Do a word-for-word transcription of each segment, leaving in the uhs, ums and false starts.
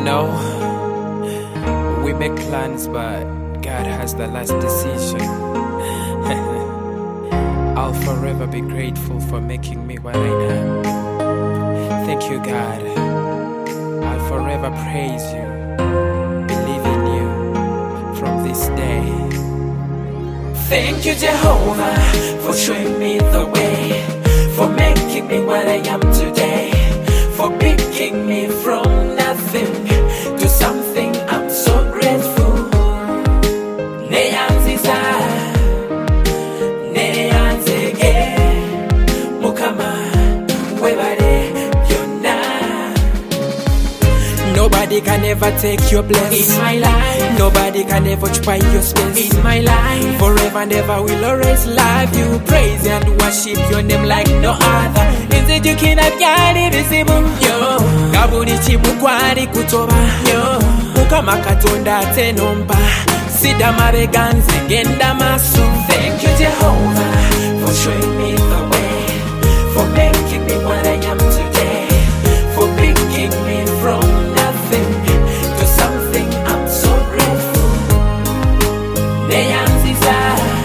know, we make plans, but God has the last decision. I'll forever be grateful for making me what I am. Thank you, God. I'll forever praise you, believe in you from this day. Thank you, Jehovah, for showing me the way, for making me what I am today, for picking me from nothing to something. I'm so grateful. Neyanziza, neyanzege, mukama, webare yona. Nobody can ever take your place In my life, Nobody can ever try your space in my life, Forever and ever will always love you, praise and worship your name like no other. Nzijukira byali bizibu yo kabuli kimu kwali kutoba yo Mukama Katonda ate nompa sida mabega nze genda maaso. Thank you, Jehovah, for showing me the way, for making me what I am today, for picking me from nothing to something. I'm so grateful. Neyanziza,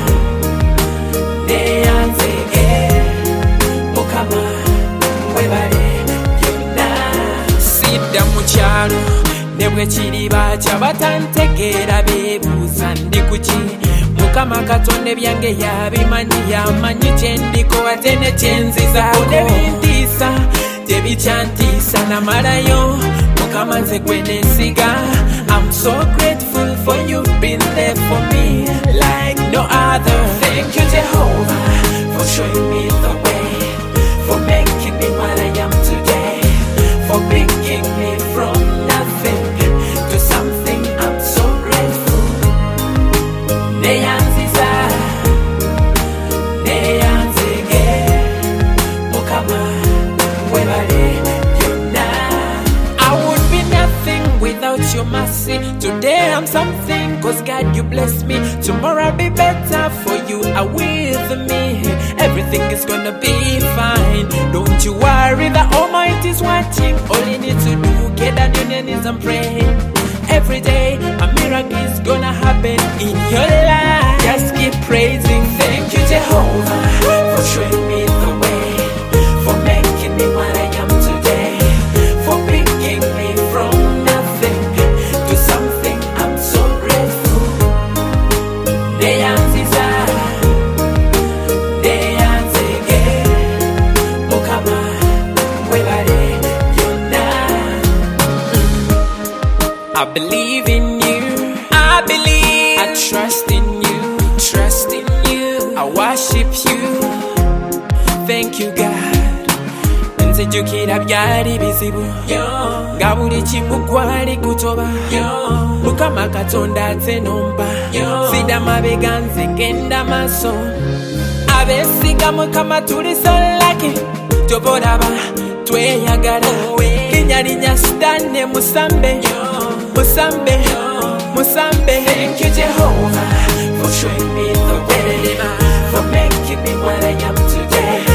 neyanzege, mukama, webale yona. Sidda mu kyalo ne bwe kiriba kyabatantegeera beebuuza ndi kuki. Mukama Katonda ebyange yabimanyi, yamanyi kye ndiko ate ne kye nzizaako. Nebintiisa tebikyantiisa namalayo, Mukama nze gwe neesiga. I'm so grateful for you been there for me like no other. Thank you, Jehovah, for showing me the way, for making me what I am today, for picking me from nothing to something. I'm so grateful. Neyanziza, neyanzige, mukama, webale yona. I would be nothing without your mercy. Today I'm something, cause God you bless me. Tomorrow I'll be better, for you are with me. Everything is gonna be fine. Don't you worry, the Almighty's watching. All you need to do, get down your knees and pray. Every day a miracle is gonna happen in your life. Just keep praising. Thank you, Jehovah, for showing me the way, for making me what I am today, for picking me from nothing to something. I'm so grateful. Neyanziza, neyanzige, mukama, webale yona. I believe in you, I believe, I trust in you, trust in you, I worship you. Thank you, God. Nzijukira byali bizibu yo nga buli kimu kwali kutoba yo Mukama Katonda ate nompa sida mabega nze genda maaso. Abeesiga Mukama tuli so lucky, tobolaba tweyagala. Linnya Stanley Musambe, Musambe, Musambe. Thank you, Jehovah, for showing me the way, for making me what I am today,